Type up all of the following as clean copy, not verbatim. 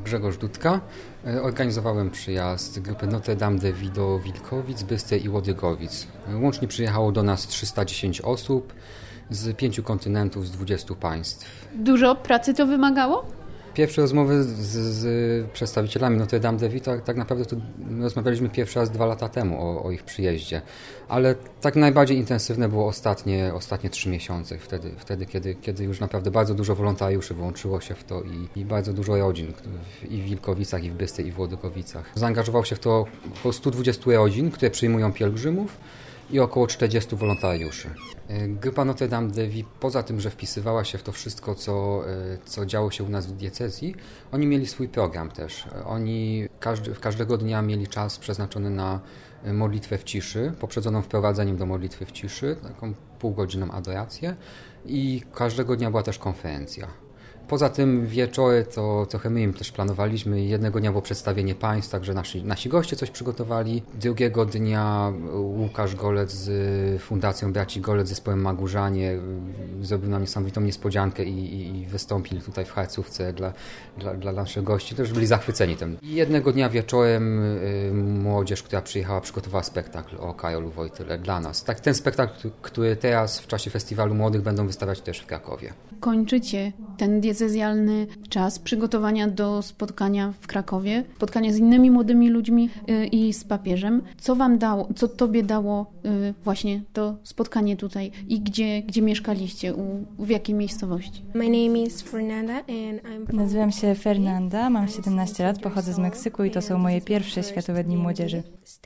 Grzegorz Dudka. Organizowałem przyjazd grupy Notre Dame de Vie do Wilkowic, Bystry i Łodygowic. Łącznie przyjechało do nas 310 osób z 5 kontynentów, z 20 państw. Dużo pracy to wymagało? Pierwsze rozmowy z przedstawicielami Notre Dame de Vie, tak naprawdę to rozmawialiśmy pierwszy raz 2 lata temu o ich przyjeździe. Ale tak najbardziej intensywne było ostatnie 3 miesiące, wtedy kiedy już naprawdę bardzo dużo wolontariuszy włączyło się w to i bardzo dużo rodzin i w Wilkowicach, i w Bystry, i w Łodygowicach. Zaangażowało się w to około 120 rodzin, które przyjmują pielgrzymów, i około 40 wolontariuszy. Grupa Notre Dame de Vie, poza tym, że wpisywała się w to wszystko, co działo się u nas w diecezji, oni mieli swój program też. Oni każdego dnia mieli czas przeznaczony na modlitwę w ciszy, poprzedzoną wprowadzeniem do modlitwy w ciszy, taką półgodzinną adorację, i każdego dnia była też konferencja. Poza tym wieczory to trochę my im też planowaliśmy. Jednego dnia było przedstawienie państw, także nasi goście coś przygotowali. Drugiego dnia Łukasz Golec z Fundacją Braci Golec, zespołem Magurzanie zrobił nam niesamowitą niespodziankę i wystąpili tutaj w Harcówce dla naszych gości. Też byli zachwyceni tym. I jednego dnia wieczorem młodzież, która przyjechała, przygotowała spektakl o Karolu Wojtyle dla nas. Tak, ten spektakl, który teraz w czasie Festiwalu Młodych będą wystawiać też w Krakowie. Kończycie ten diecezjalny czas przygotowania do spotkania w Krakowie, spotkania z innymi młodymi ludźmi i z papieżem. Co wam dało, co tobie dało właśnie to spotkanie tutaj i gdzie mieszkaliście, w jakiej miejscowości? My name is Fernanda and I'm from... Nazywam się Fernanda, mam 17 lat, pochodzę z Meksyku i to są moje pierwsze Światowe Dni Młodzieży.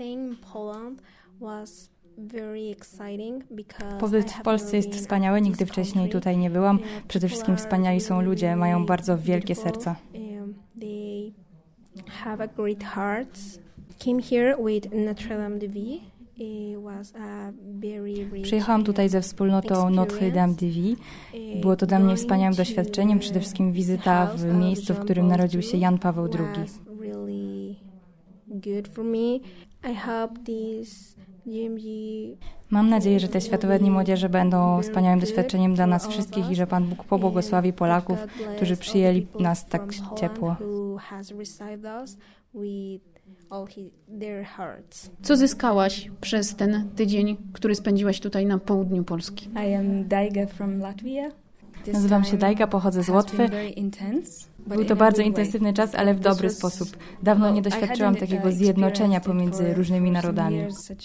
Pobyt w Polsce jest wspaniały, nigdy wcześniej tutaj nie byłam. Przede wszystkim wspaniali są ludzie, mają bardzo wielkie serca. Przyjechałam tutaj ze wspólnotą Notre Dame de Vie. Było to dla mnie wspaniałym doświadczeniem, przede wszystkim wizyta w miejscu, w którym narodził się Jan Paweł II. Mam nadzieję, że te Światowe Dni Młodzieży będą wspaniałym doświadczeniem dla nas wszystkich i że Pan Bóg pobłogosławi Polaków, którzy przyjęli nas tak ciepło. Co zyskałaś przez ten tydzień, który spędziłaś tutaj na południu Polski? Nazywam się Dajga, pochodzę z Łotwy. Był to bardzo intensywny czas, ale w dobry sposób. Dawno nie doświadczyłam takiego zjednoczenia pomiędzy różnymi narodami.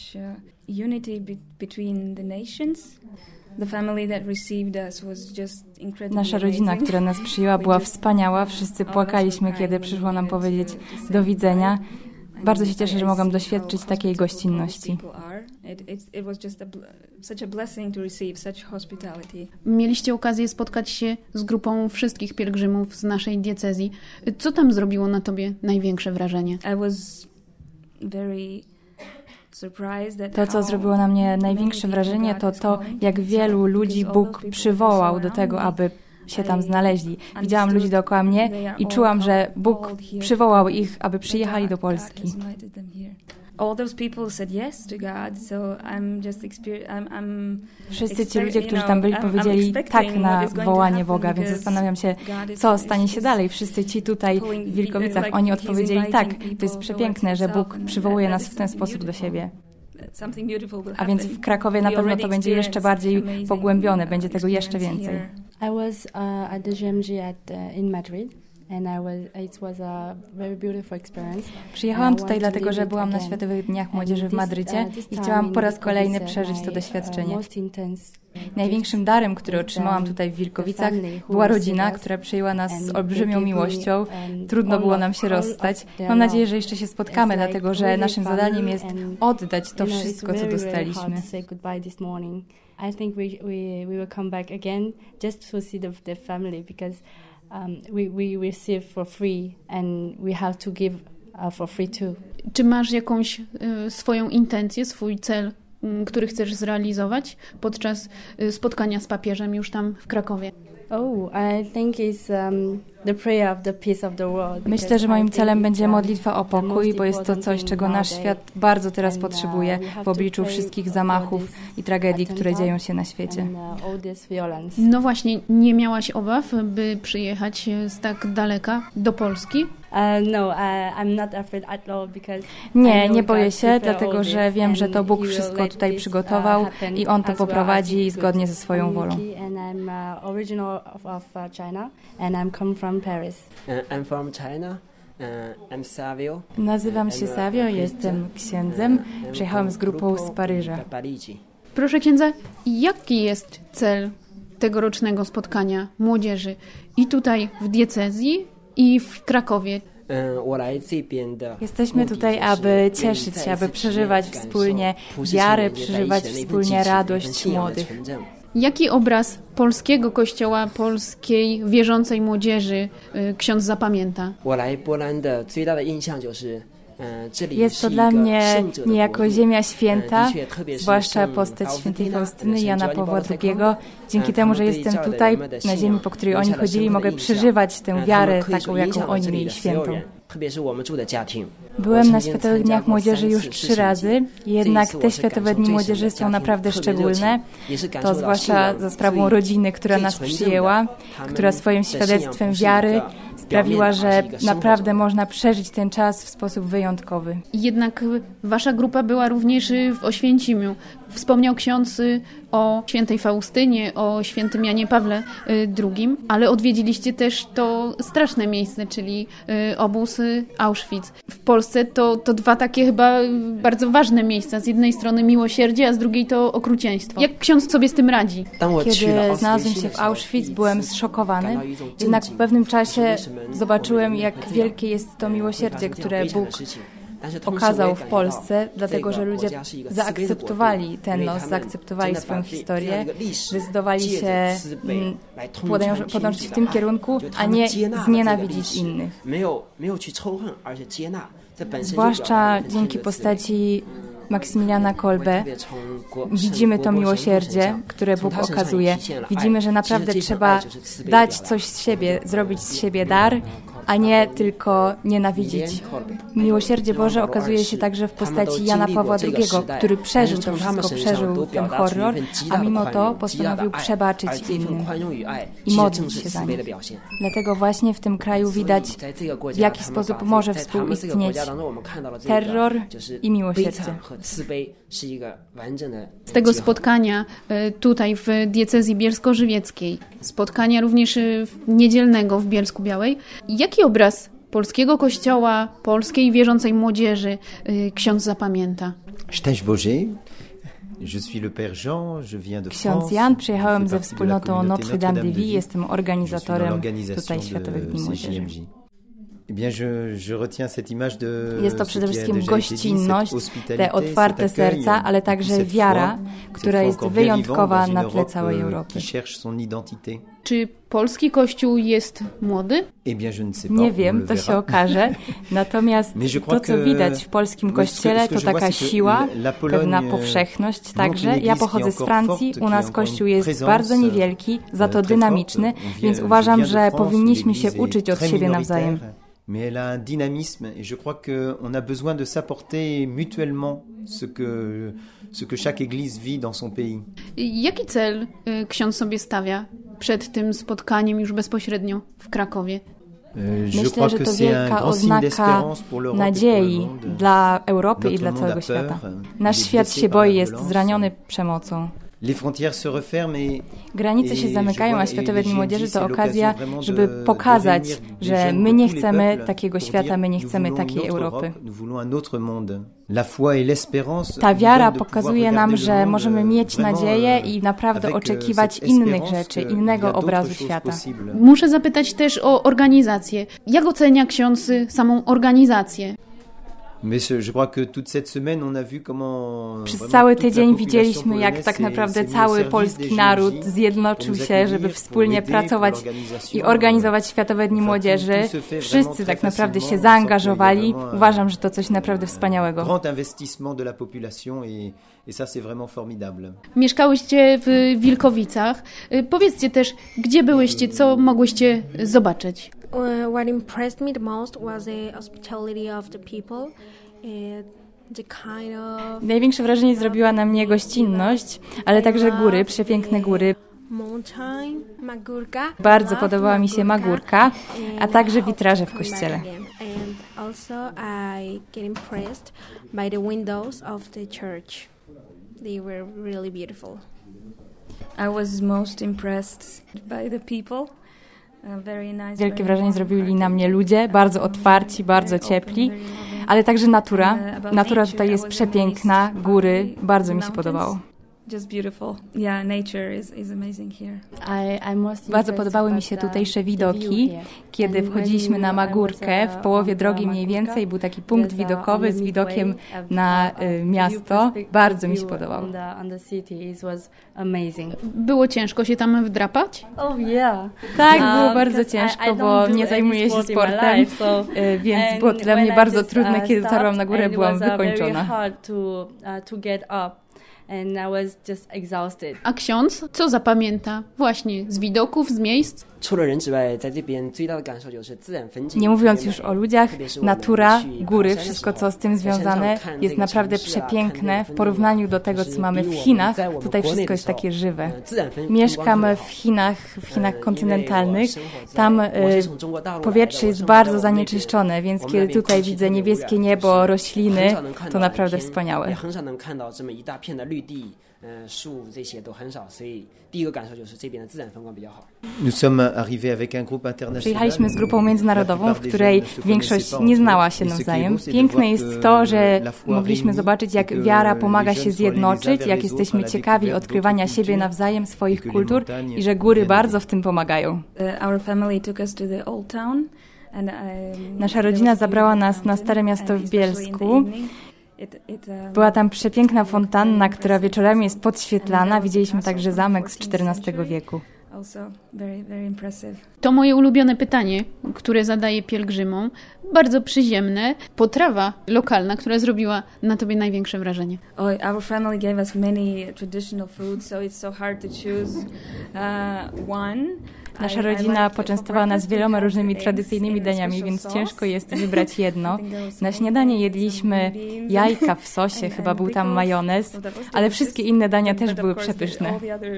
Nasza rodzina, która nas przyjęła, była wspaniała. Wszyscy płakaliśmy, kiedy przyszło nam powiedzieć do widzenia. Bardzo się cieszę, że mogłam doświadczyć takiej gościnności. Mieliście okazję spotkać się z grupą wszystkich pielgrzymów z naszej diecezji. Co tam zrobiło na tobie największe wrażenie? To, co zrobiło na mnie największe wrażenie, to jak wielu ludzi Bóg przywołał do tego, aby się tam znaleźli. Widziałam ludzi dookoła mnie i czułam, że Bóg przywołał ich, aby przyjechali do Polski. Wszyscy ci ludzie, którzy tam byli, powiedzieli tak na wołanie Boga, więc zastanawiam się, co stanie się dalej. Wszyscy ci tutaj w Wilkowicach, oni odpowiedzieli tak. To jest przepiękne, że Bóg przywołuje nas w ten sposób do siebie. A więc w Krakowie na pewno to będzie jeszcze bardziej pogłębione, będzie tego jeszcze więcej. I was at the GMG in Madrid. It was a very beautiful experience. Przyjechałam tutaj dlatego, że byłam na Światowych Dniach Młodzieży w Madrycie i chciałam po raz kolejny przeżyć to doświadczenie. Największym darem, który otrzymałam tutaj w Wilkowicach, była rodzina, która przyjęła nas z olbrzymią miłością. Trudno było nam się rozstać. Mam nadzieję, że jeszcze się spotkamy, dlatego że naszym zadaniem jest oddać to wszystko, co dostaliśmy. I think we will come back again just to see the family because we receive for free and we have to give for free too. Czy masz jakąś swoją intencję, swój cel, który chcesz zrealizować podczas spotkania z papieżem już tam w Krakowie? I think it's the prayer of the peace of the world. Myślę, że moim celem będzie modlitwa o pokój, bo jest to coś, czego nasz świat bardzo teraz potrzebuje w obliczu wszystkich zamachów i tragedii, które dzieją się na świecie. No właśnie, nie miałaś obaw, by przyjechać z tak daleka do Polski? Nie boję się, dlatego że wiem, że to Bóg wszystko tutaj przygotował i On to poprowadzi zgodnie ze swoją wolą. I'm from China. I'm Savio. Nazywam się Savio, jestem księdzem. Przyjechałem z grupą z Paryża. Proszę księdza, jaki jest cel tegorocznego spotkania młodzieży i tutaj w diecezji, i w Krakowie? Jesteśmy tutaj, aby cieszyć się, aby przeżywać wspólnie wiarę, przeżywać wspólnie radość młodych. Jaki obraz polskiego kościoła, polskiej wierzącej młodzieży ksiądz zapamięta? Jest to dla mnie niejako ziemia święta, zwłaszcza postać świętej Faustyny, Jana Pawła II. Dzięki temu, że jestem tutaj, na ziemi, po której oni chodzili, mogę przeżywać tę wiarę taką, jaką oni mieli świętą. Byłem na Światowych Dniach Młodzieży już 3 razy, jednak te Światowe Dni Młodzieży są naprawdę szczególne. To zwłaszcza za sprawą rodziny, która nas przyjęła, która swoim świadectwem wiary sprawiła, że naprawdę można przeżyć ten czas w sposób wyjątkowy. Jednak wasza grupa była również w Oświęcimiu. Wspomniał ksiądz o świętej Faustynie, o świętym Janie Pawle II, ale odwiedziliście też to straszne miejsce, czyli obóz Auschwitz. W Polsce to 2 takie chyba bardzo ważne miejsca. Z jednej strony miłosierdzie, a z drugiej to okrucieństwo. Jak ksiądz sobie z tym radzi? Kiedy znalazłem się w Auschwitz, byłem zszokowany, jednak w pewnym czasie zobaczyłem, jak wielkie jest to miłosierdzie, które Bóg okazał w Polsce, dlatego że ludzie zaakceptowali ten los, zaakceptowali swoją historię, zdecydowali się podążyć w tym kierunku, a nie znienawidzić innych. Zwłaszcza dzięki postaci Maksymiliana Kolbe widzimy to miłosierdzie, które Bóg okazuje. Widzimy, że naprawdę trzeba dać coś z siebie, zrobić z siebie dar, a nie tylko nienawidzić. Miłosierdzie Boże okazuje się także w postaci Jana Pawła II, który przeżył to wszystko, przeżył ten horror, a mimo to postanowił przebaczyć innym i modlić się za nich. Dlatego właśnie w tym kraju widać, w jaki sposób może współistnieć terror i miłosierdzie. Z tego spotkania tutaj w diecezji bielsko-żywieckiej, spotkania również niedzielnego w Bielsku-Białej, jaki obraz polskiego kościoła, polskiej wierzącej młodzieży ksiądz zapamięta? Szczęść Boże. Ksiądz Jan, przyjechałem ze wspólnotą Notre Dame de Vie, jestem organizatorem tutaj Światowych Dni Młodzieży. Jest to przede wszystkim gościnność, te otwarte serca, ale także wiara, która jest wyjątkowa na tle całej Europy. Czy polski kościół jest młody? Nie wiem, to się okaże. Natomiast to, co widać w polskim kościele, to taka siła, pewna powszechność także. Ja pochodzę z Francji, u nas kościół jest bardzo niewielki, za to dynamiczny, więc uważam, że powinniśmy się uczyć od siebie nawzajem. Mais elle a un dynamisme et je crois qu'on a besoin de s'apporter mutuellement ce que chaque église vit dans son pays. Jaki cel ksiądz sobie stawia przed tym spotkaniem już bezpośrednio w Krakowie? Myślę, że to wielka oznaka nadziei dla Europy i dla całego świata. Nasz świat się boi, jest zraniony przemocą. Granice się zamykają, a Światowe Dni Młodzieży to okazja, żeby pokazać, że my nie chcemy takiego świata, my nie chcemy takiej Europy. Ta wiara pokazuje nam, że możemy mieć nadzieję i naprawdę oczekiwać innych rzeczy, innego obrazu świata. Muszę zapytać też o organizację. Jak ocenia ksiądz samą organizację? Przez cały tydzień widzieliśmy, jak tak naprawdę cały polski naród zjednoczył się, żeby wspólnie pracować i organizować Światowe Dni Młodzieży. Wszyscy tak naprawdę się zaangażowali. Uważam, że to coś naprawdę wspaniałego. Mieszkałyście w Wilkowicach. Powiedzcie też, gdzie byłyście, co mogłyście zobaczyć? What impressed me the most was the hospitality of the people. Największe wrażenie zrobiła na mnie gościnność, ale także góry, przepiękne góry. Bardzo podobała mi się Magurka, a także witraże w kościele. Also I get impressed by the windows of the church. They were really beautiful. I was most impressed by the people. Wielkie wrażenie zrobili na mnie ludzie, bardzo otwarci, bardzo ciepli, ale także natura. Natura tutaj jest przepiękna, góry, bardzo mi się podobało. Just beautiful. Yeah, nature is amazing here. Bardzo podobały mi się tutejsze widoki. Kiedy wchodziliśmy na Magurkę, w połowie drogi mniej więcej był taki punkt widokowy z widokiem na miasto. Bardzo mi się podobał. Było ciężko się tam wdrapać? Tak, było bardzo ciężko, bo nie zajmuję się sportem, więc było dla mnie bardzo trudne, kiedy dotarłam na górę, byłam wykończona. And I was just exhausted. A ksiądz co zapamięta właśnie z widoków, z miejsc? Nie mówiąc już o ludziach, natura, góry, wszystko co z tym związane jest naprawdę przepiękne w porównaniu do tego, co mamy w Chinach. Tutaj wszystko jest takie żywe. Mieszkam w Chinach kontynentalnych. Tam powietrze jest bardzo zanieczyszczone, więc kiedy tutaj widzę niebieskie niebo, rośliny, to naprawdę wspaniałe. Przyjechaliśmy z grupą międzynarodową, w której większość nie znała się nawzajem. Piękne jest to, że mogliśmy zobaczyć, jak wiara pomaga się zjednoczyć, jak jesteśmy ciekawi odkrywania siebie nawzajem, swoich kultur i że góry bardzo w tym pomagają. Nasza rodzina zabrała nas na Stare Miasto w Bielsku. Była tam przepiękna fontanna, która wieczorami jest podświetlana. Widzieliśmy także zamek z XIV wieku. To moje ulubione pytanie, które zadaję pielgrzymom. Bardzo przyziemne. Potrawa lokalna, która zrobiła na tobie największe wrażenie. Our family gave us many traditional foods, so it's so hard to choose one. Nasza rodzina poczęstowała nas wieloma różnymi tradycyjnymi daniami, więc ciężko jest wybrać jedno. Na śniadanie jedliśmy jajka w sosie, chyba był tam majonez, ale wszystkie inne dania też były przepyszne.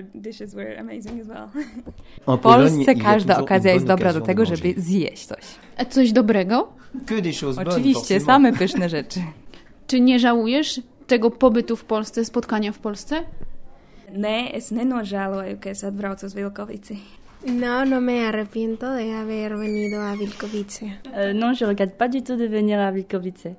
W Polsce każda okazja jest dobra do tego, żeby zjeść coś. A coś dobrego? Oczywiście, same pyszne rzeczy. Czy nie żałujesz tego pobytu w Polsce, spotkania w Polsce? Ne, es nenožēloju, ka es atbraucu uz Vilkovici. No me arrepiento de haber venido a Wilkowice. Non, je regrette pas du tout de venir à Wilkowice.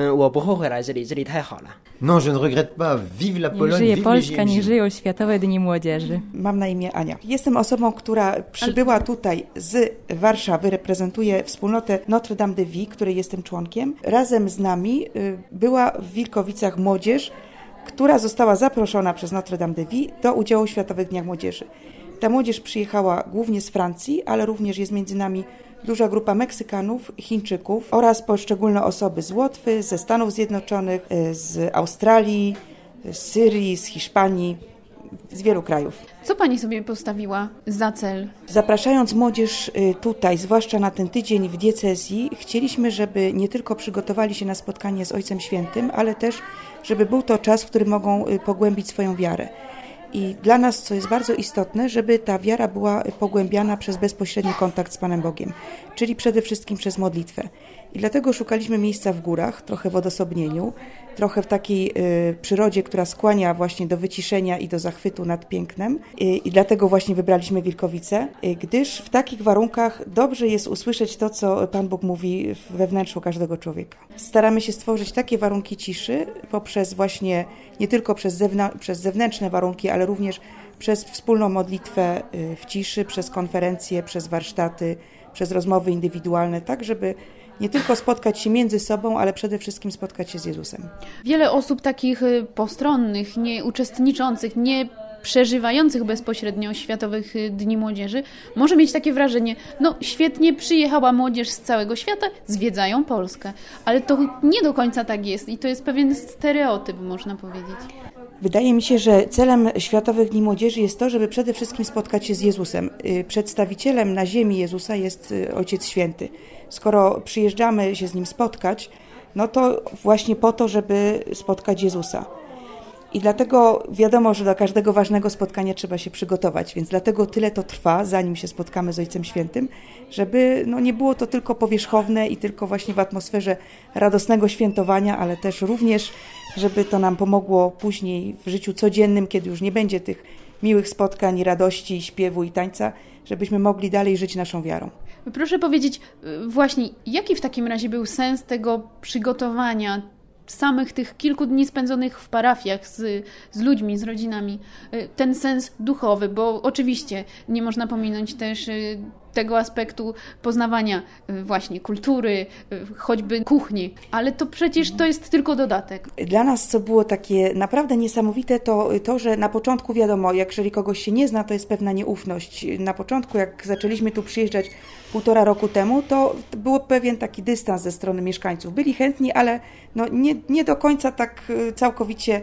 Non, je ne regrette pas. Vive la Pologne, niech żyje vive Polska, les niech żyją Światowe Dni Młodzieży. Mam na imię Ania. Jestem osobą, która przybyła tutaj z Warszawy, reprezentuję wspólnotę Notre Dame de Vie, której jestem członkiem. Razem z nami była w Wilkowicach młodzież, która została zaproszona przez Notre Dame de Vie do udziału w Światowych Dniach Młodzieży. Ta młodzież przyjechała głównie z Francji, ale również jest między nami duża grupa Meksykanów, Chińczyków oraz poszczególne osoby z Łotwy, ze Stanów Zjednoczonych, z Australii, z Syrii, z Hiszpanii, z wielu krajów. Co pani sobie postawiła za cel? Zapraszając młodzież tutaj, zwłaszcza na ten tydzień w diecezji, chcieliśmy, żeby nie tylko przygotowali się na spotkanie z Ojcem Świętym, ale też, żeby był to czas, w którym mogą pogłębić swoją wiarę. I dla nas, co jest bardzo istotne, żeby ta wiara była pogłębiana przez bezpośredni kontakt z Panem Bogiem, czyli przede wszystkim przez modlitwę. I dlatego szukaliśmy miejsca w górach, trochę w odosobnieniu, trochę w takiej przyrodzie, która skłania właśnie do wyciszenia i do zachwytu nad pięknem. I dlatego właśnie wybraliśmy Wilkowice, gdyż w takich warunkach dobrze jest usłyszeć to, co Pan Bóg mówi we wnętrzu każdego człowieka. Staramy się stworzyć takie warunki ciszy poprzez właśnie nie tylko przez zewnętrzne warunki, ale również przez wspólną modlitwę w ciszy, przez konferencje, przez warsztaty, przez rozmowy indywidualne, tak żeby nie tylko spotkać się między sobą, ale przede wszystkim spotkać się z Jezusem. Wiele osób takich postronnych, nie uczestniczących, nie przeżywających bezpośrednio Światowych Dni Młodzieży może mieć takie wrażenie, no świetnie przyjechała młodzież z całego świata, zwiedzają Polskę. Ale to nie do końca tak jest i to jest pewien stereotyp, można powiedzieć. Wydaje mi się, że celem Światowych Dni Młodzieży jest to, żeby przede wszystkim spotkać się z Jezusem. Przedstawicielem na ziemi Jezusa jest Ojciec Święty. Skoro przyjeżdżamy się z Nim spotkać, no to właśnie po to, żeby spotkać Jezusa. I dlatego wiadomo, że do każdego ważnego spotkania trzeba się przygotować, więc dlatego tyle to trwa, zanim się spotkamy z Ojcem Świętym, żeby nie było to tylko powierzchowne i tylko właśnie w atmosferze radosnego świętowania, ale też również, żeby to nam pomogło później w życiu codziennym, kiedy już nie będzie tych miłych spotkań, radości, śpiewu i tańca, żebyśmy mogli dalej żyć naszą wiarą. Proszę powiedzieć właśnie, jaki w takim razie był sens tego przygotowania samych tych kilku dni spędzonych w parafiach z ludźmi, z rodzinami, ten sens duchowy, bo oczywiście nie można pominąć też tego aspektu poznawania właśnie kultury, choćby kuchni, ale to przecież to jest tylko dodatek. Dla nas co było takie naprawdę niesamowite, to, że na początku wiadomo, jeżeli kogoś się nie zna, to jest pewna nieufność. Na początku, jak zaczęliśmy tu przyjeżdżać 1,5 roku temu, to było pewien taki dystans ze strony mieszkańców. Byli chętni, ale nie do końca tak całkowicie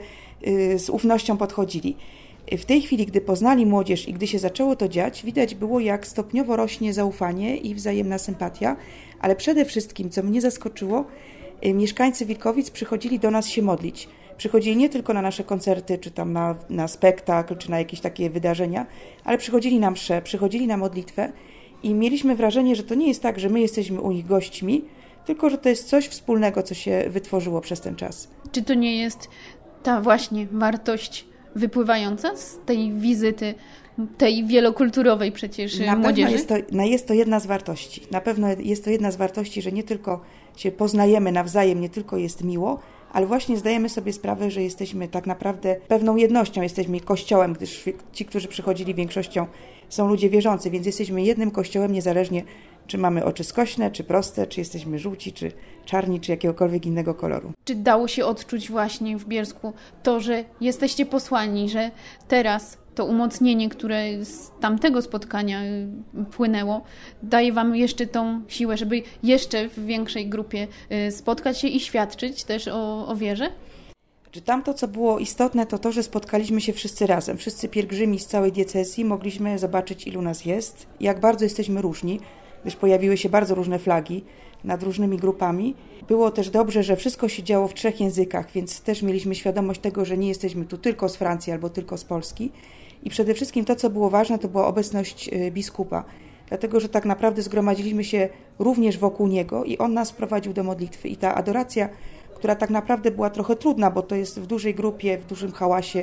z ufnością podchodzili. W tej chwili, gdy poznali młodzież i gdy się zaczęło to dziać, widać było, jak stopniowo rośnie zaufanie i wzajemna sympatia, ale przede wszystkim, co mnie zaskoczyło, mieszkańcy Wilkowic przychodzili do nas się modlić. Przychodzili nie tylko na nasze koncerty, czy tam na spektakl, czy na jakieś takie wydarzenia, ale przychodzili na mszę, przychodzili na modlitwę i mieliśmy wrażenie, że to nie jest tak, że my jesteśmy u nich gośćmi, tylko że to jest coś wspólnego, co się wytworzyło przez ten czas. Czy to nie jest ta właśnie wartość wypływająca z tej wizyty, tej wielokulturowej przecież młodzieży? Jest to jedna z wartości. Na pewno jest to jedna z wartości, że nie tylko się poznajemy nawzajem, nie tylko jest miło, ale właśnie zdajemy sobie sprawę, że jesteśmy tak naprawdę pewną jednością, jesteśmy Kościołem, gdyż ci, którzy przychodzili większością są ludzie wierzący, więc jesteśmy jednym Kościołem, niezależnie czy mamy oczy skośne, czy proste, czy jesteśmy żółci, czy czarni, czy jakiegokolwiek innego koloru. Czy dało się odczuć właśnie w Bielsku to, że jesteście posłani, że teraz to umocnienie, które z tamtego spotkania płynęło, daje Wam jeszcze tą siłę, żeby jeszcze w większej grupie spotkać się i świadczyć też o wierze? Tamto, co było istotne, to, że spotkaliśmy się wszyscy razem. Wszyscy pielgrzymi z całej diecezji mogliśmy zobaczyć, ilu nas jest, jak bardzo jesteśmy różni, gdyż pojawiły się bardzo różne flagi nad różnymi grupami. Było też dobrze, że wszystko się działo w 3 językach, więc też mieliśmy świadomość tego, że nie jesteśmy tu tylko z Francji albo tylko z Polski. I przede wszystkim to, co było ważne, to była obecność biskupa, dlatego, że tak naprawdę zgromadziliśmy się również wokół niego i on nas prowadził do modlitwy. I ta adoracja, która tak naprawdę była trochę trudna, bo to jest w dużej grupie, w dużym hałasie,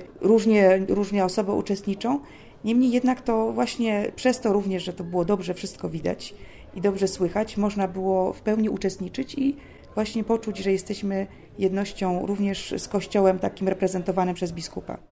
różnie osoby uczestniczą. Niemniej jednak to właśnie przez to również, że to było dobrze wszystko widać i dobrze słychać, można było w pełni uczestniczyć i właśnie poczuć, że jesteśmy jednością również z Kościołem takim reprezentowanym przez biskupa.